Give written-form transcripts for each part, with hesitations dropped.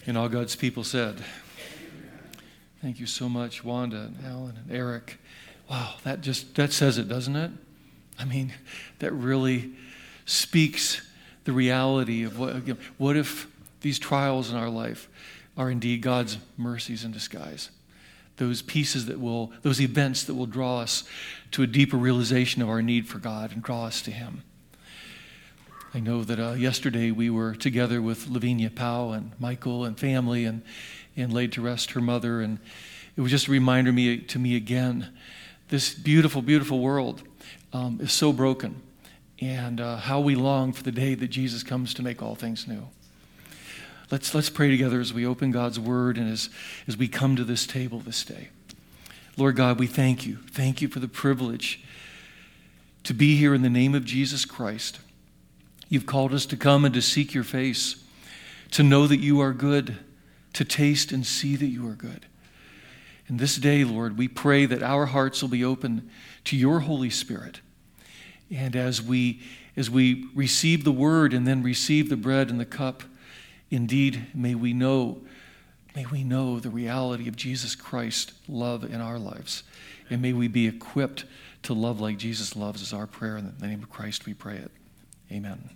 And all God's people said, thank you so much, Wanda and Alan and Eric. Wow, that says it, doesn't it? I mean, that really speaks the reality of what if these trials in our life are indeed God's mercies in disguise. Those events that will draw us to a deeper realization of our need for God and draw us to Him. I know that yesterday we were together with Lavinia Powell and Michael and family and laid to rest her mother. And it was just a reminder to me again, this beautiful, beautiful world is so broken. And how we long for the day that Jesus comes to make all things new. Let's pray together as we open God's Word and as we come to this table this day. Lord God, we thank you. Thank you for the privilege to be here in the name of Jesus Christ. You've called us to come and to seek your face, to know that you are good, to taste and see that you are good. And this day, Lord, we pray that our hearts will be open to your Holy Spirit. And as we receive the word and then receive the bread and the cup, indeed, may we know the reality of Jesus Christ's love in our lives. And may we be equipped to love like Jesus loves is our prayer. In the name of Christ we pray it. Amen.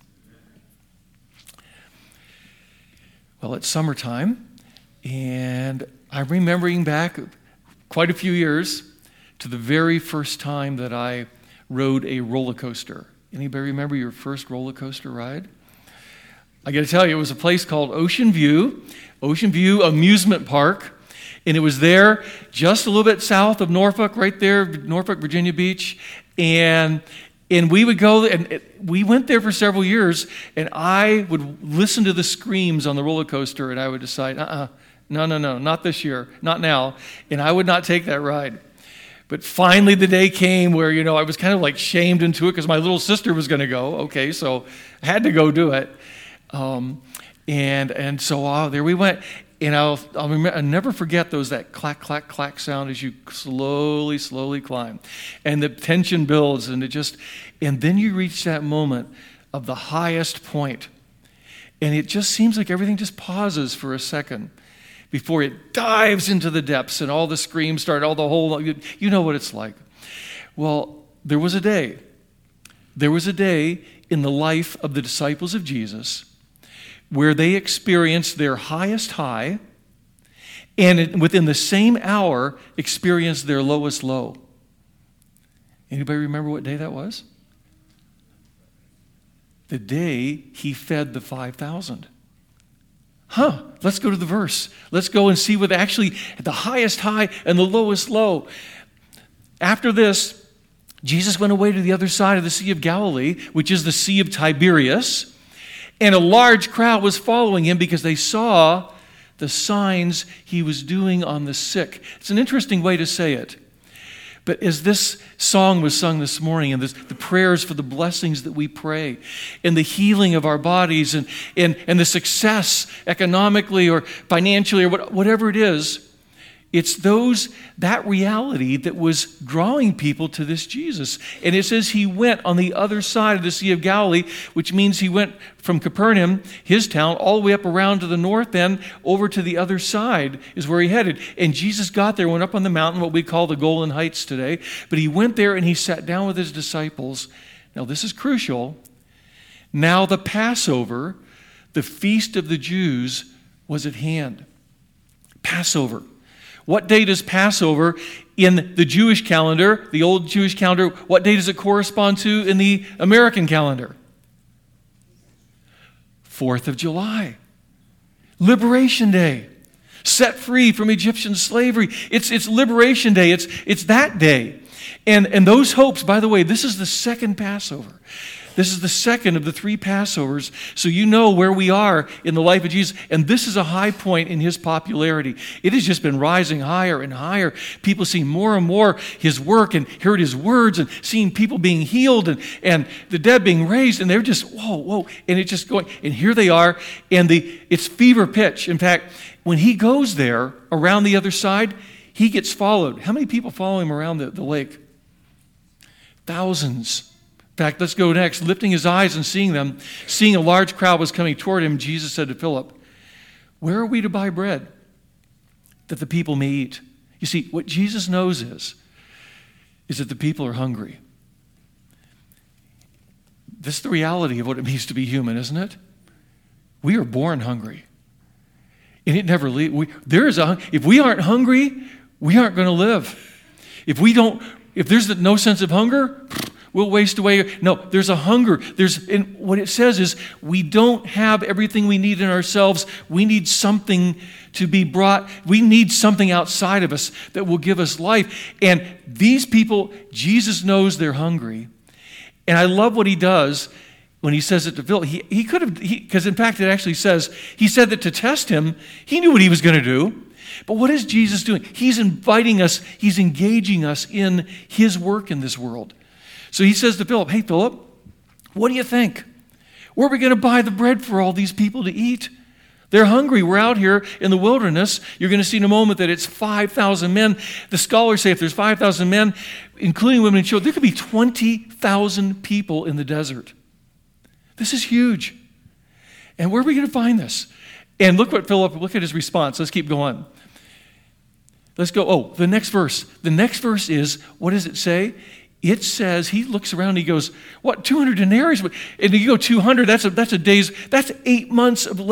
Well, it's summertime, and I'm remembering back quite a few years to the very first time that I rode a roller coaster. Anybody remember your first roller coaster ride? I got to tell you, it was a place called Ocean View Amusement Park, and it was there just a little bit south of Norfolk, right there, Norfolk, Virginia Beach, and we would go, and we went there for several years, and I would listen to the screams on the roller coaster, and I would decide, no, not this year, not now, and I would not take that ride. But finally the day came where, I was kind of like shamed into it because my little sister was going to go. Okay, so I had to go do it. And so there we went. And I'll never forget that clack, clack, clack sound as you slowly, slowly climb. And the tension builds and then you reach that moment of the highest point. And it just seems like everything just pauses for a second before it dives into the depths and all the screams start, all the whole, you know what it's like. Well, there was a day in the life of the disciples of Jesus where they experienced their highest high and within the same hour experienced their lowest low. Anybody remember what day that was? The day he fed the 5,000. Let's go to the verse. Let's go and see what actually the highest high and the lowest low. After this, Jesus went away to the other side of the Sea of Galilee, which is the Sea of Tiberias. And a large crowd was following him because they saw the signs he was doing on the sick. It's an interesting way to say it. But as this song was sung this morning, and the prayers for the blessings that we pray, and the healing of our bodies, and the success economically or financially or whatever it is, it's that reality that was drawing people to this Jesus. And it says he went on the other side of the Sea of Galilee, which means he went from Capernaum, his town, all the way up around to the north end, over to the other side is where he headed. And Jesus got there, went up on the mountain, what we call the Golden Heights today. But he went there and he sat down with his disciples. Now this is crucial. Now the Passover, the feast of the Jews, was at hand. Passover. What day does Passover in the Jewish calendar, the old Jewish calendar, what day does it correspond to in the American calendar? 4th of July. Liberation Day. Set free from Egyptian slavery. It's Liberation Day. It's that day. And those hopes, by the way, this is the second Passover. This is the second of the 3 Passovers, so you know where we are in the life of Jesus. And this is a high point in his popularity. It has just been rising higher and higher. People seeing more and more his work and heard his words and seeing people being healed and the dead being raised. And they're just, whoa. And it's just going. And here they are. And it's fever pitch. In fact, when he goes there around the other side, he gets followed. How many people follow him around the lake? Thousands. In fact, let's go next. Lifting his eyes and seeing a large crowd was coming toward him, Jesus said to Philip, Where are we to buy bread that the people may eat? You see, what Jesus knows is that the people are hungry. This is the reality of what it means to be human, isn't it? We are born hungry. And it never leaves. If we aren't hungry, we aren't going to live. If there's no sense of hunger, we'll waste away. No, there's a hunger. And what it says is we don't have everything we need in ourselves. We need something to be brought. We need something outside of us that will give us life. And these people, Jesus knows they're hungry. And I love what he does when he says it to Philip. He could have, because in fact it actually says, he said that to test him, he knew what he was going to do. But what is Jesus doing? He's inviting us, he's engaging us in his work in this world. So he says to Philip, hey Philip, what do you think? Where are we going to buy the bread for all these people to eat? They're hungry. We're out here in the wilderness. You're going to see in a moment that it's 5,000 men. The scholars say if there's 5,000 men, including women and children, there could be 20,000 people in the desert. This is huge. And where are we going to find this? And look at his response. Let's keep going. Let's go. Oh, the next verse. The next verse is, what does it say? It says, he looks around and he goes, what, 200 denarii? And you go 200, that's a day's, that's 8 months of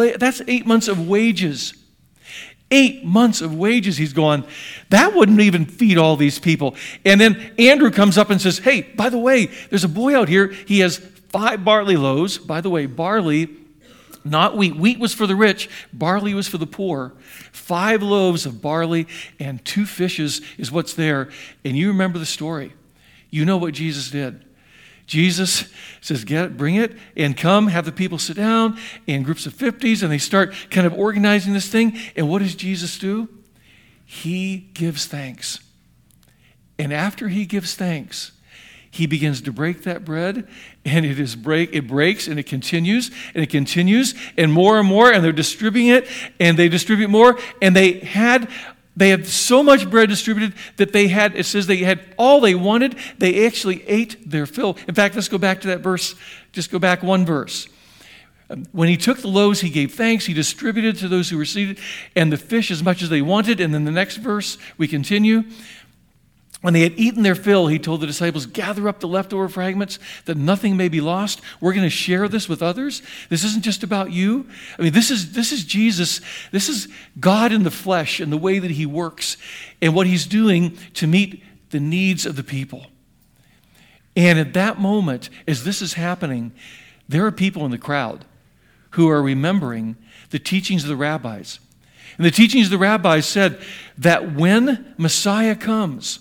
wages. 8 months of wages, he's going, that wouldn't even feed all these people. And then Andrew comes up and says, hey, by the way, there's a boy out here. He has 5 barley loaves. By the way, barley, not wheat. Wheat was for the rich. Barley was for the poor. 5 loaves of barley and 2 fishes is what's there. And you remember the story. You know what Jesus did. Jesus says, get it, bring it, and come, have the people sit down in groups of 50s, and they start kind of organizing this thing. And what does Jesus do? He gives thanks. And after he gives thanks, he begins to break that bread, and it breaks, and it continues, and more, and they're distributing it, and they distribute more, and they had so much bread distributed that it says they had all they wanted. They actually ate their fill. In fact, let's go back to that verse. Just go back one verse. When he took the loaves, he gave thanks. He distributed to those who were seated, and the fish as much as they wanted. And then the next verse, we continue. When they had eaten their fill, he told the disciples, gather up the leftover fragments that nothing may be lost. We're going to share this with others. This isn't just about you. I mean, this is Jesus. This is God in the flesh and the way that he works and what he's doing to meet the needs of the people. And at that moment, as this is happening, there are people in the crowd who are remembering the teachings of the rabbis. And the teachings of the rabbis said that when Messiah comes,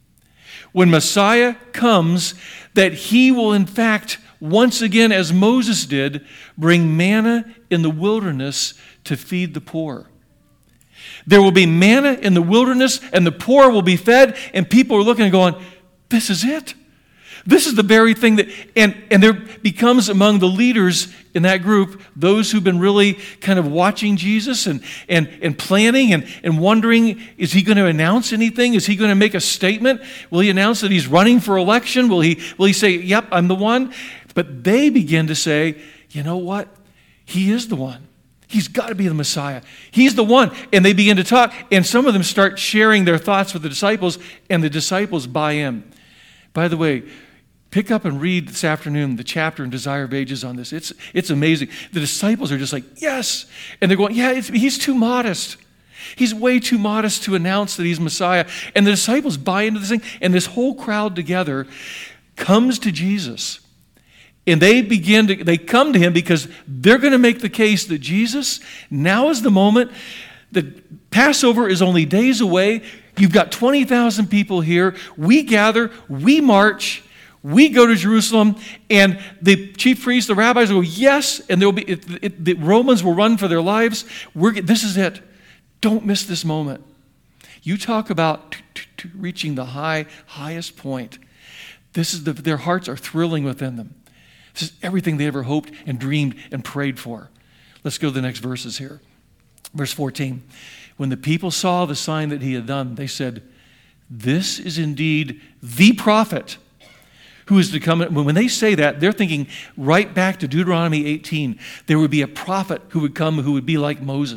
that he will, in fact, once again, as Moses did, bring manna in the wilderness to feed the poor. There will be manna in the wilderness, and the poor will be fed, and people are looking and going, this is it. This is the very thing that, and there becomes among the leaders in that group, those who've been really kind of watching Jesus and planning and wondering, is he going to announce anything? Is he going to make a statement? Will he announce that he's running for election? Will he say, yep, I'm the one? But they begin to say, you know what? He is the one. He's got to be the Messiah. He's the one. And they begin to talk, and some of them start sharing their thoughts with the disciples, and the disciples buy in. By the way, pick up and read this afternoon the chapter in Desire of Ages on this. It's amazing. The disciples are just like, yes. And they're going, yeah, he's too modest. He's way too modest to announce that he's Messiah. And the disciples buy into this thing. And this whole crowd together comes to Jesus. And they come to him because they're going to make the case that Jesus, now is the moment. The Passover is only days away. You've got 20,000 people here. We gather, we march, we go to Jerusalem, and the chief priests, the rabbis will go, yes, and the Romans will run for their lives. This is it. Don't miss this moment. You talk about reaching the highest point. Their hearts are thrilling within them. This is everything they ever hoped and dreamed and prayed for. Let's go to the next verses here. Verse 14. When the people saw the sign that he had done, they said, this is indeed the prophet who is to come. When they say that, they're thinking right back to Deuteronomy 18. There would be a prophet who would come who would be like Moses.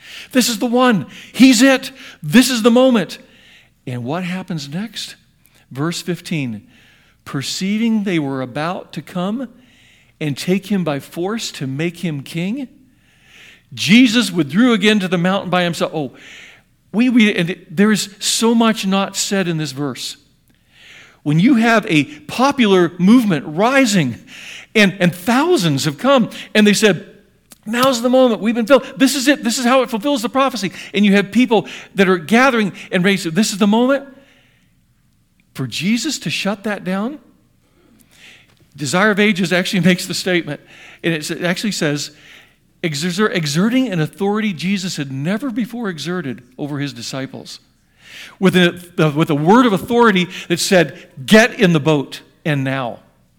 This is the one. He's it. This is the moment. And what happens next? Verse 15. Perceiving they were about to come and take him by force to make him king, Jesus withdrew again to the mountain by himself. Oh, and there is so much not said in this verse. When you have a popular movement rising and thousands have come and they said, now's the moment. We've been filled. This is it. This is how it fulfills the prophecy. And you have people that are gathering and ready to say, this is the moment. For Jesus to shut that down, Desire of Ages actually makes the statement. And it actually says, exerting an authority Jesus had never before exerted over his disciples. With a word of authority that said, get in the boat, and now.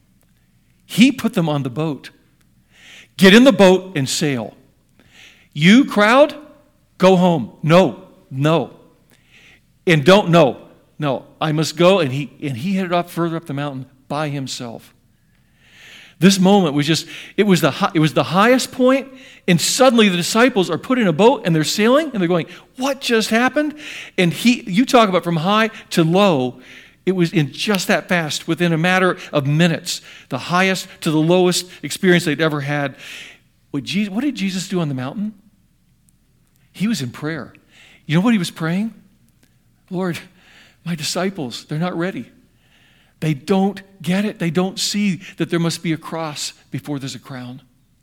He put them on the boat. Get in the boat and sail. You, crowd, go home. No. And don't, no. I must go. And he headed off further up the mountain by himself. This moment was it was the highest point, and suddenly the disciples are put in a boat and they're sailing and they're going, what just happened? And you talk about from high to low, it was in just that fast, within a matter of minutes, the highest to the lowest experience they'd ever had. What did Jesus do on the mountain? He was in prayer. You know what he was praying? Lord, my disciples, they're not ready. They don't get it. They don't see that there must be a cross before there's a crown.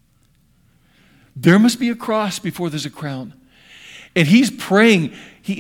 There must be a cross before there's a crown. And he is praying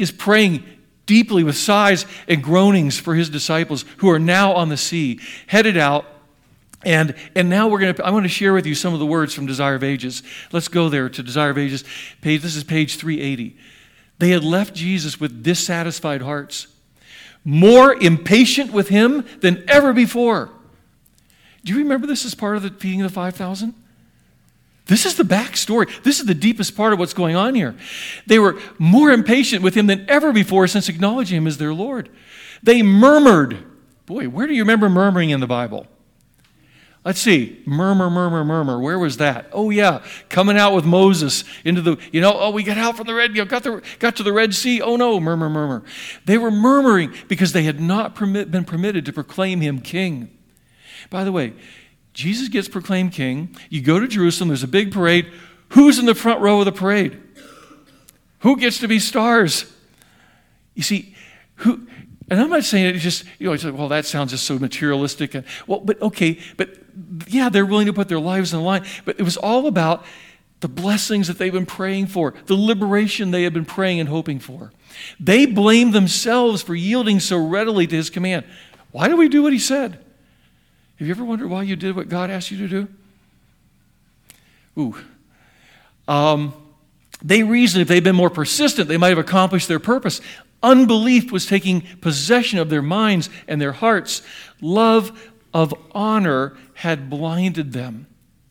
deeply with sighs and groanings for his disciples who are now on the sea, headed out. And now I want to share with you some of the words from Desire of Ages. Let's go there to Desire of Ages. This is page 380. They had left Jesus with dissatisfied hearts, more impatient with him than ever before. Do you remember this as part of the feeding of the 5,000? This is the backstory. This is the deepest part of what's going on here. They were more impatient with him than ever before since acknowledging him as their Lord. They murmured. Boy, where do you remember murmuring in the Bible? Let's see. Murmur. Where was that? Oh, yeah. Coming out with Moses into the, we got out from the Red, got to the Red Sea. Oh, no, murmur. They were murmuring because they had not been permitted to proclaim him king. By the way, Jesus gets proclaimed king. You go to Jerusalem. There's a big parade. Who's in the front row of the parade? Who gets to be stars? You see, who... And I'm not saying it's just, it's like, well, that sounds just so materialistic. But yeah, they're willing to put their lives on the line. But it was all about the blessings that they've been praying for, the liberation they had been praying and hoping for. They blamed themselves for yielding so readily to his command. Why do we do what he said? Have you ever wondered why you did what God asked you to do? They reasoned if they'd been more persistent, they might have accomplished their purpose. Unbelief was taking possession of their minds and their hearts. Love of honor had blinded them.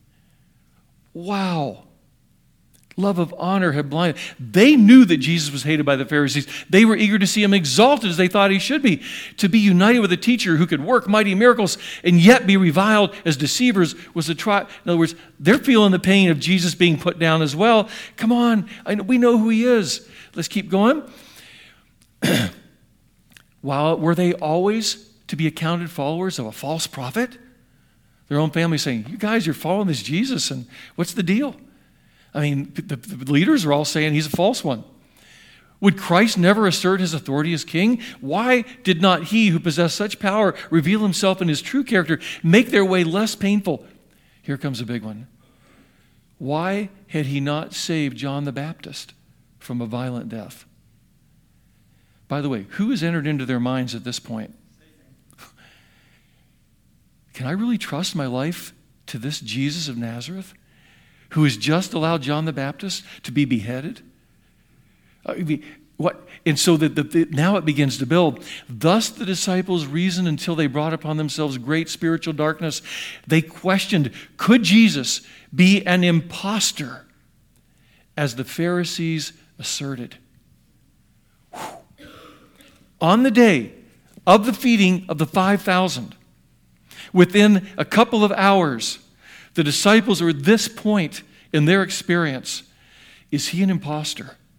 Wow. Love of honor had blinded. They knew that Jesus was hated by the Pharisees. They were eager to see him exalted as they thought he should be. To be united with a teacher who could work mighty miracles and yet be reviled as deceivers was a try. In other words, they're feeling the pain of Jesus being put down as well. Come on, we know who he is. Let's keep going. Were they always to be accounted followers of a false prophet? Their own family saying, you guys, you're following this Jesus, and what's the deal? I mean, the leaders are all saying he's a false one. Would Christ never assert his authority as king? Why did not he who possessed such power reveal himself in his true character, make their way less painful? Here comes a big one. Why had he not saved John the Baptist from a violent death? By the way, who has entered into their minds at this point? Can I really trust my life to this Jesus of Nazareth who has just allowed John the Baptist to be beheaded? And so now it begins to build. Thus the disciples reasoned until they brought upon themselves great spiritual darkness. They questioned, could Jesus be an impostor, as the Pharisees asserted? On the day of the feeding of the 5,000, within a couple of hours, the disciples are at this point in their experience. Is he an impostor?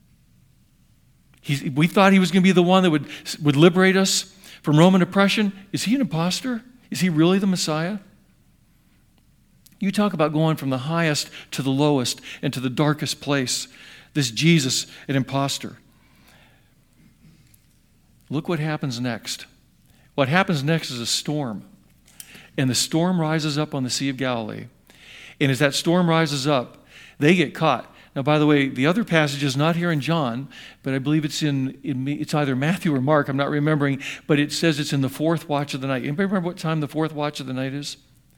We thought he was going to be the one that would liberate us from Roman oppression. Is he an imposter? Is he really the Messiah? You talk about going from the highest to the lowest and to the darkest place. This Jesus, an imposter. Look what happens next. What happens next is a storm. And the storm rises up on the Sea of Galilee. And as that storm rises up, they get caught. Now, by the way, the other passage is not here in John, but I believe it's it's either Matthew or Mark, I'm not remembering, but it says it's in the fourth watch of the night. Anybody remember what time the fourth watch of the night is?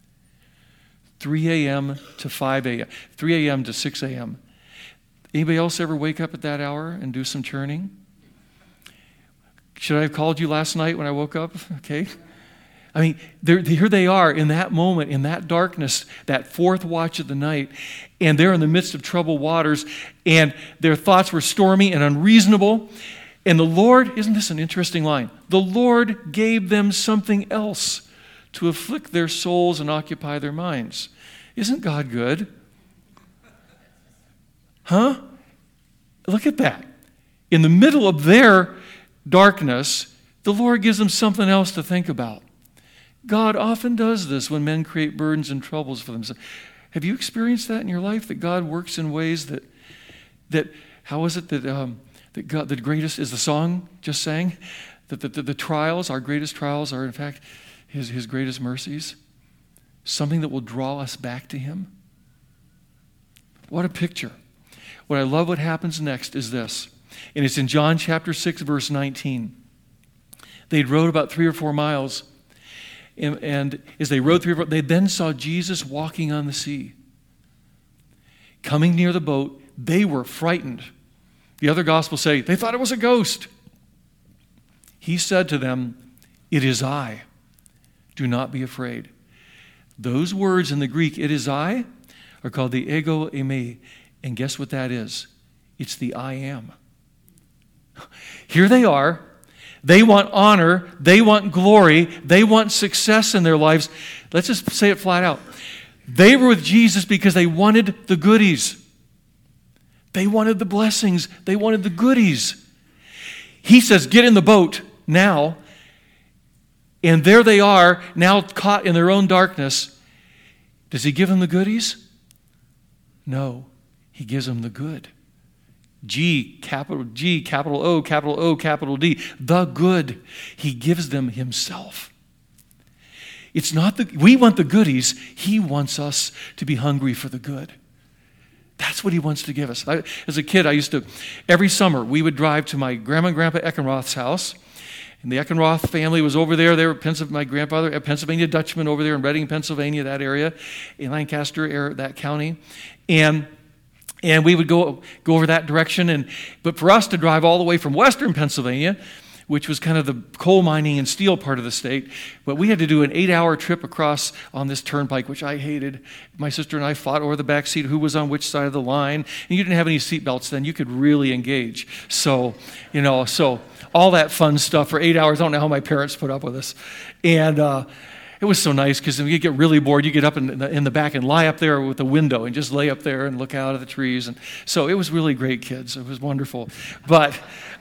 3 a.m. to 5 a.m., 3 a.m. to 6 a.m. Anybody else ever wake up at that hour and do some churning? Should I have called you last night when I woke up? Okay. I mean, here they are in that moment, in that darkness, that fourth watch of the night, and they're in the midst of troubled waters, and their thoughts were stormy and unreasonable. And the Lord, isn't this an interesting line? The Lord gave them something else to afflict their souls and occupy their minds. Isn't God good? Huh? Look at that. In the middle of their darkness, the Lord gives them something else to think about. God often does this when men create burdens and troubles for themselves. Have you experienced that in your life, that God works in ways that how is it that God, the greatest, is the song just sang, that the trials, our greatest trials are in fact his greatest mercies, something that will draw us back to him? What a picture. What I love what happens next is this, and it's in John chapter 6, verse 19. They'd rowed about 3 or 4 miles, and as they rowed 3 or 4, they then saw Jesus walking on the sea. Coming near the boat, they were frightened. The other gospels say they thought it was a ghost. He said to them, "It is I. Do not be afraid." Those words in the Greek, "it is I," are called the ego eimi. And guess what that is? It's the I am. Here they are. They want honor. They want glory. They want success in their lives. Let's just say it flat out. They were with Jesus because they wanted the goodies. They wanted the blessings. They wanted the goodies. He says, "Get in the boat now." And there they are, now caught in their own darkness. Does he give them the goodies? No. He gives them the good. G, capital O, capital D. The good. He gives them himself. It's not we want the goodies. He wants us to be hungry for the good. That's what he wants to give us. As a kid, every summer, we would drive to my grandma and grandpa Eckenroth's house. And the Eckenroth family was over there. They were my grandfather, a Pennsylvania Dutchman over there in Reading, Pennsylvania, that area, in Lancaster, that county. And we would go over that direction. But for us to drive all the way from western Pennsylvania, which was kind of the coal mining and steel part of the state, but we had to do an 8-hour trip across on this turnpike, which I hated. My sister and I fought over the back seat, who was on which side of the line. And you didn't have any seat belts then. You could really engage. So all that fun stuff for 8 hours. I don't know how my parents put up with us. And it was so nice because when you get really bored, you get up in the back and lie up there with the window and just lay up there and look out at the trees. And so it was really great, kids. It was wonderful. But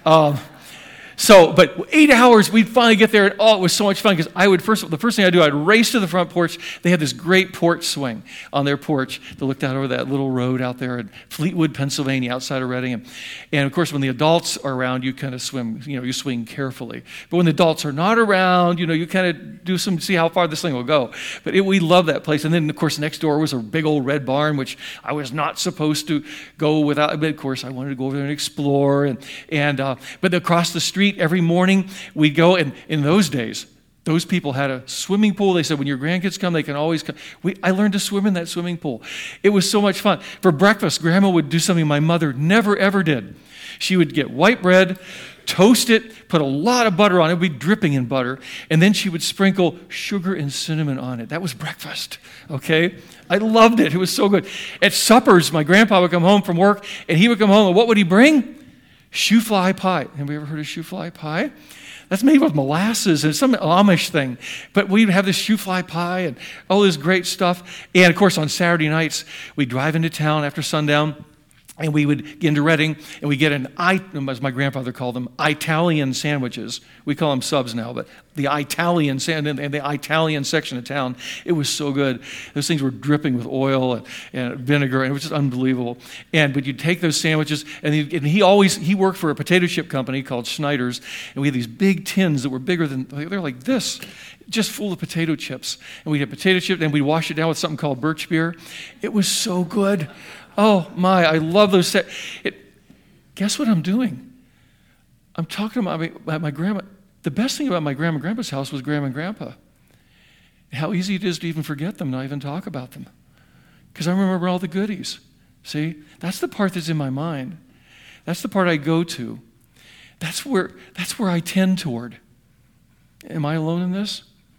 8 hours, we'd finally get there, and it was so much fun because the first thing I'd do, I'd race to the front porch. They had this great porch swing on their porch that looked out over that little road out there in Fleetwood, Pennsylvania, outside of Reading. And of course, when the adults are around, you kind of swim, you swing carefully. But when the adults are not around, you kind of do see how far this thing will go. But we love that place. And then, of course, next door was a big old red barn, which I was not supposed to go without. But of course, I wanted to go over there and explore. But across the street, every morning we'd go, and in those days, those people had a swimming pool. They said, when your grandkids come, they can always come. I learned to swim in that swimming pool. It was so much fun. For breakfast, Grandma would do something my mother never, ever did. She would get white bread, toast it, put a lot of butter on it. It would be dripping in butter. And then she would sprinkle sugar and cinnamon on it. That was breakfast, okay? I loved it. It was so good. At suppers, my grandpa would come home from work, and he would come home, and what would he bring? Shoe-fly pie. Have you ever heard of shoe-fly pie? That's made with molasses. It's some Amish thing. But we'd have this shoe-fly pie and all this great stuff. And, of course, on Saturday nights, we'd drive into town after sundown, And we would get into Reading, and we get as my grandfather called them, Italian sandwiches. We call them subs now, but the Italian and the Italian section of town, it was so good. Those things were dripping with oil and vinegar, and it was just unbelievable. But you'd take those sandwiches, and he worked for a potato chip company called Schneider's, and we had these big tins that were bigger than, they're like this, just full of potato chips. And we'd have potato chips, and we'd wash it down with something called birch beer. It was so good. Oh my, I love those. Guess what I'm doing? I'm talking about my grandma. The best thing about my grandma and grandpa's house was grandma and grandpa. How easy it is to even forget them, not even talk about them. Because I remember all the goodies. See, that's the part that's in my mind. That's the part I go to. That's where I tend toward. Am I alone in this?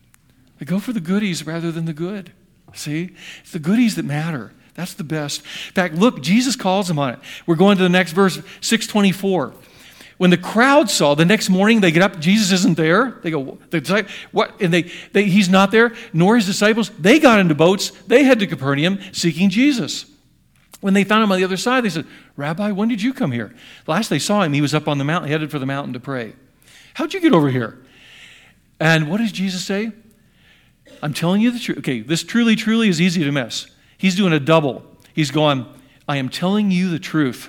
I go for the goodies rather than the good. See, it's the goodies that matter. That's the best. In fact, look, Jesus calls them on it. We're going to the next verse, 6:24. When the crowd saw, the next morning they get up, Jesus isn't there. They go, what? And he's not there, nor his disciples. They got into boats. They head to Capernaum seeking Jesus. When they found him on the other side, they said, Rabbi, when did you come here? Last they saw him, he was up on the mountain, headed for the mountain to pray. How'd you get over here? And what does Jesus say? I'm telling you the truth. Okay, this truly, truly is easy to miss. He's doing a double. He's going, I am telling you the truth.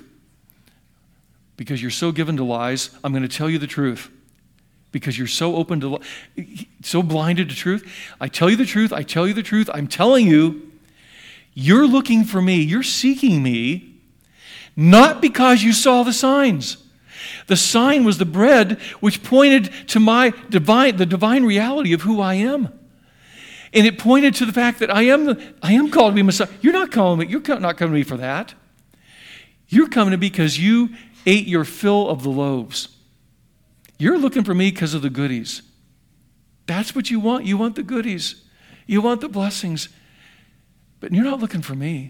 Because you're so given to lies, I'm going to tell you the truth. Because you're so open to, so blinded to truth. I tell you the truth. I tell you the truth. I'm telling you, you're looking for me. You're seeking me, not because you saw the signs. The sign was the bread which pointed to the divine reality of who I am. And it pointed to the fact that I am called to be Messiah. You're not coming to me for that. You're coming to me because you ate your fill of the loaves. You're looking for me because of the goodies. That's what you want. You want the goodies. You want the blessings. But you're not looking for me.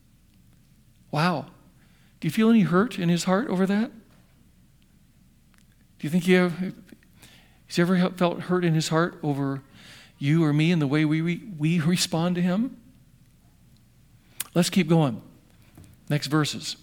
Wow. Do you feel any hurt in his heart over that? Do you think he's ever felt hurt in his heart over you or me and the way we respond to him? Let's keep going. Next verses.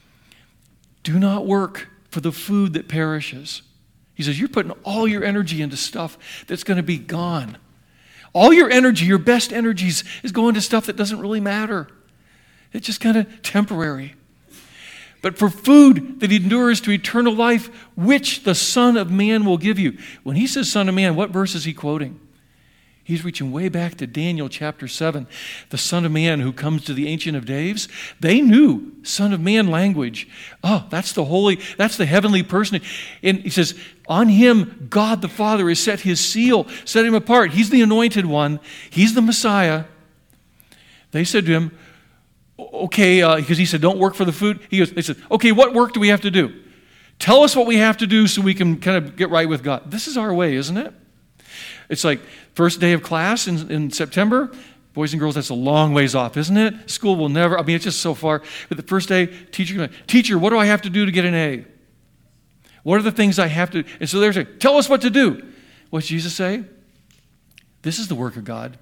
Do not work for the food that perishes. He says, you're putting all your energy into stuff that's going to be gone. All your energy, your best energies, is going to stuff that doesn't really matter. It's just kind of temporary. But for food that endures to eternal life, which the Son of Man will give you. When he says Son of Man, what verse is he quoting? He's reaching way back to Daniel chapter 7. The Son of Man who comes to the Ancient of Days. They knew Son of Man language. Oh, that's the heavenly person. And he says, on him, God the Father has set his seal, set him apart. He's the anointed one. He's the Messiah. They said to him, okay, because he said, don't work for the food. They said, okay, what work do we have to do? Tell us what we have to do so we can kind of get right with God. This is our way, isn't it? It's like first day of class in September. Boys and girls, that's a long ways off, isn't it? School will never, it's just so far. But the first day, teacher, what do I have to do to get an A? What are the things I have to, and so they're saying, tell us what to do. What's Jesus say? This is the work of God.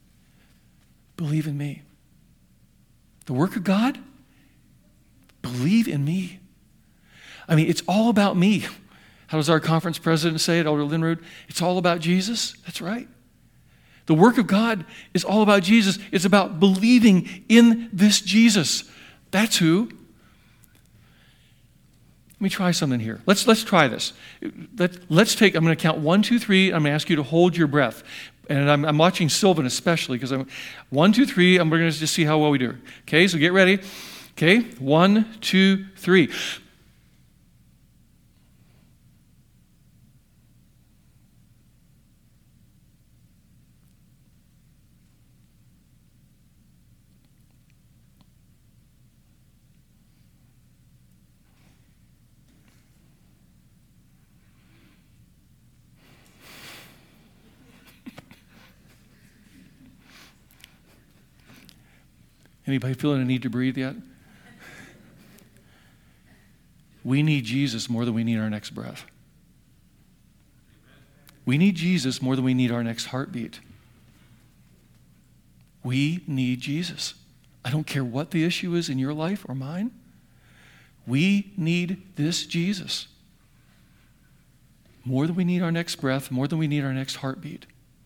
Believe in me. The work of God? Believe in me. It's all about me. How does our conference president say it, Elder Linrud? It's all about Jesus. That's right. The work of God is all about Jesus. It's about believing in this Jesus. That's who. Let me try something here. Let's try this. Let's take, I'm going to count 1, 2, 3. I'm going to ask you to hold your breath. And I'm watching Sylvan especially because 1, 2, 3. I'm going to just see how well we do. Okay, so get ready. Okay, 1, 2, 3. Anybody feeling a need to breathe yet? We need Jesus more than we need our next breath. We need Jesus more than we need our next heartbeat. We need Jesus. I don't care what the issue is in your life or mine. We need this Jesus more than we need our next breath, more than we need our next heartbeat.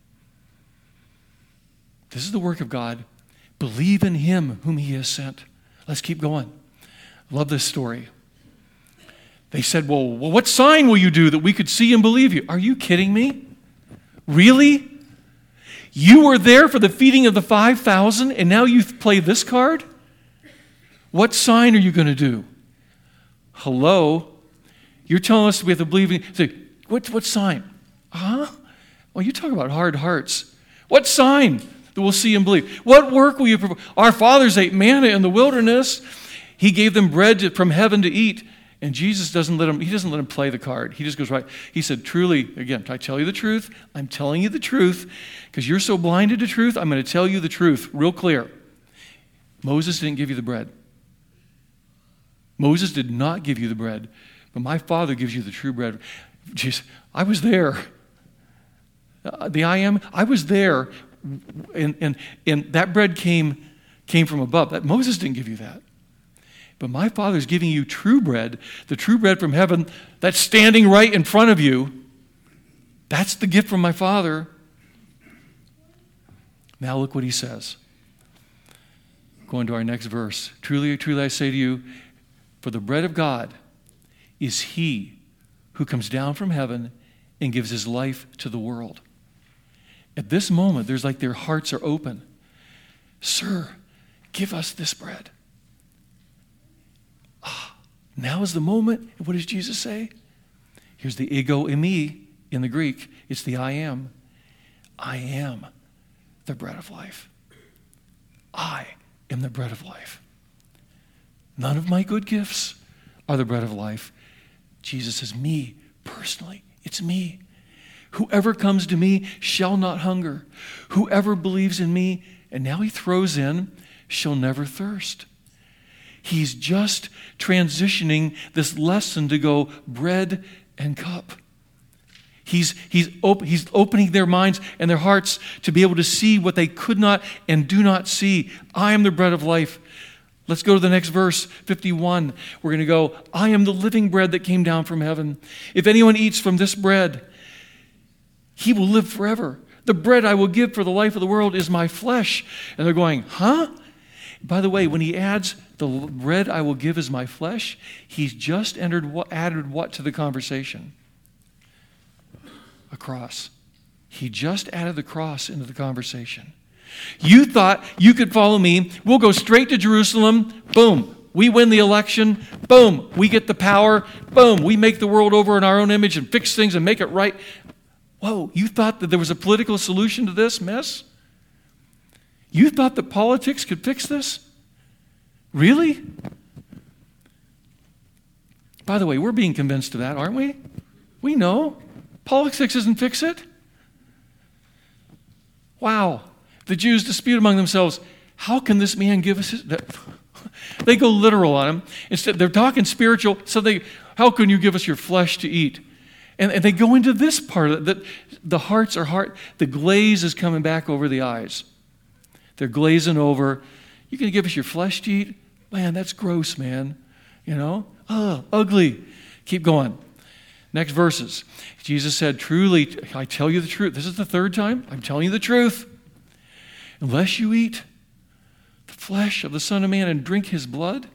This is the work of God. Believe in him whom he has sent. Let's keep going. Love this story. They said, well, what sign will you do that we could see and believe you? Are you kidding me? Really? You were there for the feeding of the 5,000 and now you play this card? What sign are you going to do? Hello? You're telling us we have to believe in... Say, what sign? Huh? Well, you talk about hard hearts. What sign that we'll see and believe? What work will you perform? Our fathers ate manna in the wilderness. He gave them bread from heaven to eat. And Jesus doesn't let him play the card. He just goes right. He said, truly, again, I tell you the truth. I'm telling you the truth. Because you're so blinded to truth, I'm going to tell you the truth real clear. Moses didn't give you the bread. Moses did not give you the bread. But my Father gives you the true bread. Jesus, I was there. I was there. And that bread came from above. That Moses didn't give you that. But my Father's giving you true bread, the true bread from heaven that's standing right in front of you. That's the gift from my Father. Now look what he says. Going to our next verse. Truly, truly I say to you, for the bread of God is he who comes down from heaven and gives his life to the world. At this moment, there's like their hearts are open. Sir, give us this bread. Now is the moment. What does Jesus say? Here's the ego eimi in the Greek. It's the I am. I am the bread of life. I am the bread of life. None of my good gifts are the bread of life. Jesus says, me, personally, it's me. Whoever comes to me shall not hunger. Whoever believes in me, and now he throws in, shall never thirst. He's just transitioning this lesson to go bread and cup. He's opening their minds and their hearts to be able to see what they could not and do not see. I am the bread of life. Let's go to the next verse, 51. We're going to go, I am the living bread that came down from heaven. If anyone eats from this bread, he will live forever. The bread I will give for the life of the world is my flesh. And they're going, huh? By the way, when he adds the bread I will give is my flesh, he's just added what to the conversation? A cross. He just added the cross into the conversation. You thought you could follow me. We'll go straight to Jerusalem. Boom. We win the election. Boom. We get the power. Boom. We make the world over in our own image and fix things and make it right. Whoa. You thought that there was a political solution to this mess? You thought that politics could fix this? Really? By the way, we're being convinced of that, aren't we? We know. Politics doesn't fix it. Wow. The Jews dispute among themselves, how can this man give us his... They go literal on him. Instead, they're talking spiritual, so how can you give us your flesh to eat? And they go into this part of it, that the hearts are hard. The glaze is coming back over the eyes. They're glazing over. You can give us your flesh to eat? Man, that's gross, man. You know? Oh, ugly. Keep going. Next verses. Jesus said, truly, I tell you the truth. This is the third time. I'm telling you the truth. Unless you eat the flesh of the Son of Man and drink his blood,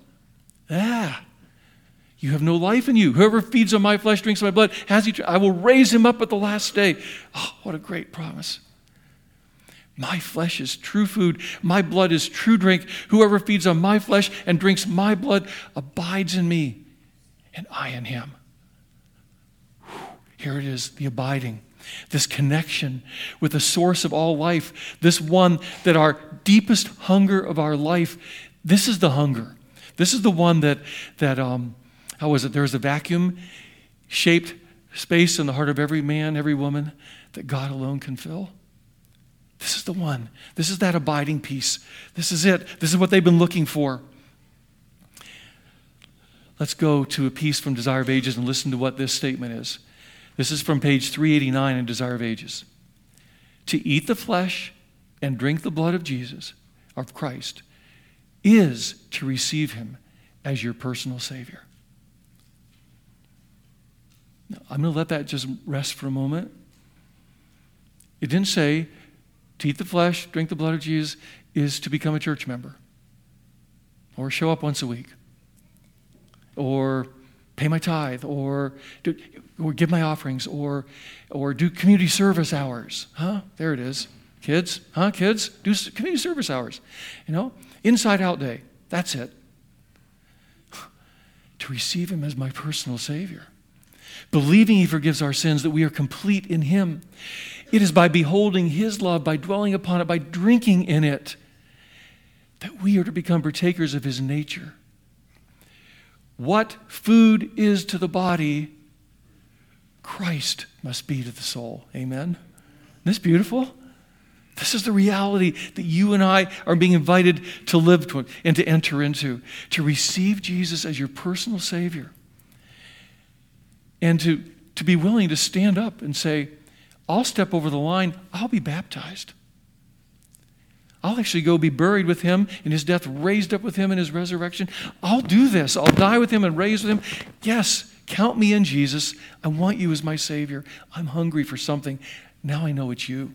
you have no life in you. Whoever feeds on my flesh, drinks my blood, I will raise him up at the last day. Oh, what a great promise. My flesh is true food. My blood is true drink. Whoever feeds on my flesh and drinks my blood abides in me, and I in him. Here it is, the abiding. This connection with the source of all life. This one that our deepest hunger of our life, this is the hunger. This is the one that how was it? There's a vacuum-shaped space in the heart of every man, every woman that God alone can fill. This is the one. This is that abiding peace. This is it. This is what they've been looking for. Let's go to a piece from Desire of Ages and listen to what this statement is. This is from page 389 in Desire of Ages. To eat the flesh and drink the blood of Jesus, of Christ, is to receive him as your personal Savior. I'm going to let that just rest for a moment. It didn't say to eat the flesh, drink the blood of Jesus is to become a church member or show up once a week or pay my tithe or give my offerings or do community service hours. There it is. Kids, kids, do community service hours. Inside out day. That's it. To receive him as my personal Savior. Believing he forgives our sins, that we are complete in him. It is by beholding his love, by dwelling upon it, by drinking in it, that we are to become partakers of his nature. What food is to the body, Christ must be to the soul. Amen? Isn't this beautiful? This is the reality that you and I are being invited to live toward and to enter into, to receive Jesus as your personal Savior. And to be willing to stand up and say, I'll step over the line, I'll be baptized. I'll actually go be buried with him in his death, raised up with him in his resurrection. I'll do this. I'll die with him and raise with him. Yes, count me in, Jesus. I want you as my Savior. I'm hungry for something. Now I know it's you.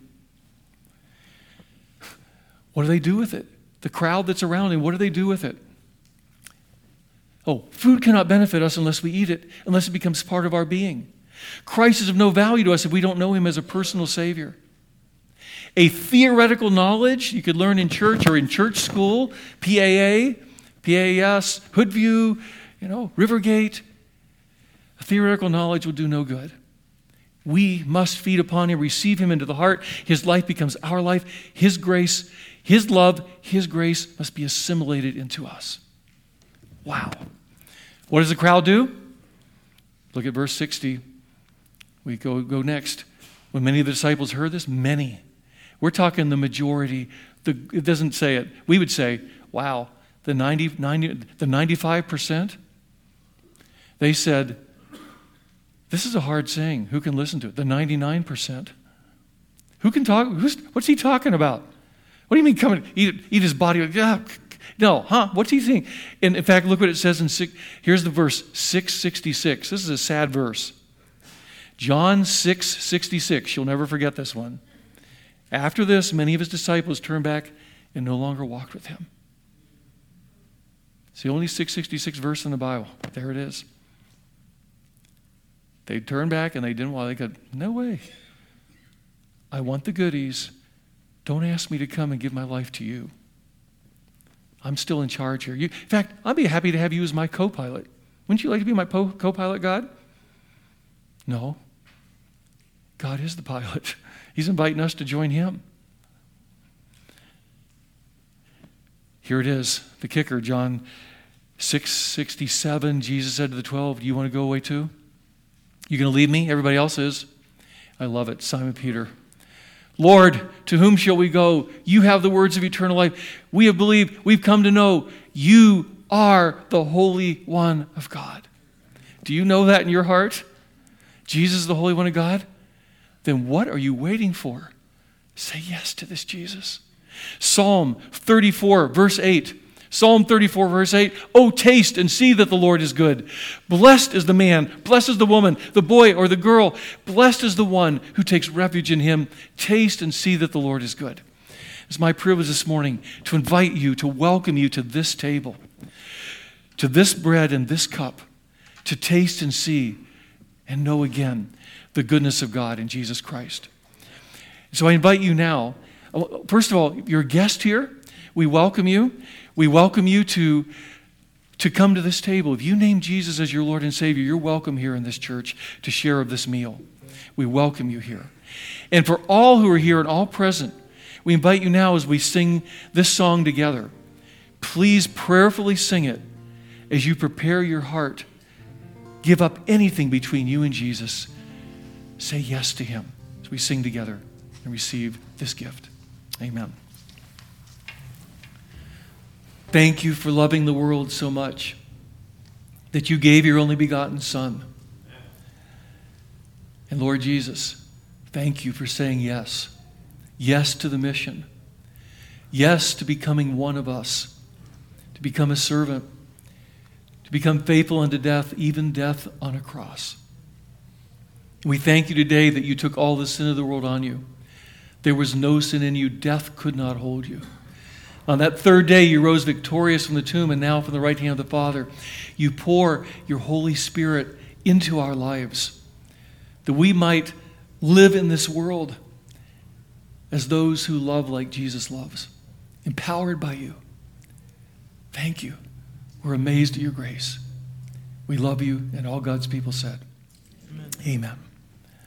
What do they do with it? The crowd that's around him, what do they do with it? Oh, food cannot benefit us unless we eat it, unless it becomes part of our being. Christ is of no value to us if we don't know him as a personal Savior. A theoretical knowledge you could learn in church or in church school, PAA, PAS, Hoodview, Rivergate. A theoretical knowledge will do no good. We must feed upon him, receive him into the heart. His life becomes our life. His grace, his love, his grace must be assimilated into us. Wow. What does the crowd do? Look at verse 60. We go next. When many of the disciples heard this, many. We're talking the majority. It doesn't say it. We would say, wow, the 95%. They said, this is a hard saying. Who can listen to it? The 99%. Who can talk? What's he talking about? What do you mean come and eat his body? No, what's he saying? And in fact, look what it says here's the verse, 666. This is a sad verse. John 6:66. You'll never forget this one. After this, many of his disciples turned back and no longer walked with him. It's the only 666 verse in the Bible. There it is. They turned back and they didn't want. They go, no way. I want the goodies. Don't ask me to come and give my life to you. I'm still in charge here. In fact, I'd be happy to have you as my co-pilot. Wouldn't you like to be my co-pilot, God? No. God is the pilot. He's inviting us to join him. Here it is, the kicker, John 6:67. Jesus said to the 12, do you want to go away too? You going to leave me? Everybody else is. I love it. Simon Peter. Lord, to whom shall we go? You have the words of eternal life. We have believed, we've come to know you are the Holy One of God. Do you know that in your heart? Jesus is the Holy One of God? Then what are you waiting for? Say yes to this Jesus. Psalm 34, verse 8. Psalm 34, verse 8. Oh, taste and see that the Lord is good. Blessed is the man, blessed is the woman, the boy or the girl. Blessed is the one who takes refuge in him. Taste and see that the Lord is good. It's my privilege this morning to invite you, to welcome you to this table, to this bread and this cup, to taste and see and know again the goodness of God in Jesus Christ. So I invite you now, first of all, you're a guest here. We welcome you. We welcome you to come to this table. If you name Jesus as your Lord and Savior, you're welcome here in this church to share of this meal. We welcome you here. And for all who are here and all present, we invite you now as we sing this song together. Please prayerfully sing it as you prepare your heart. Give up anything between you and Jesus. Say yes to him as we sing together and receive this gift. Amen. Thank you for loving the world so much that you gave your only begotten Son. And Lord Jesus, thank you for saying yes. Yes to the mission. Yes to becoming one of us. To become a servant. To become faithful unto death, even death on a cross. We thank you today that you took all the sin of the world on you. There was no sin in you. Death could not hold you. On that third day, you rose victorious from the tomb, and now from the right hand of the Father, you pour your Holy Spirit into our lives, that we might live in this world as those who love like Jesus loves, empowered by you. Thank you. We're amazed at your grace. We love you, and all God's people said, Amen. Amen.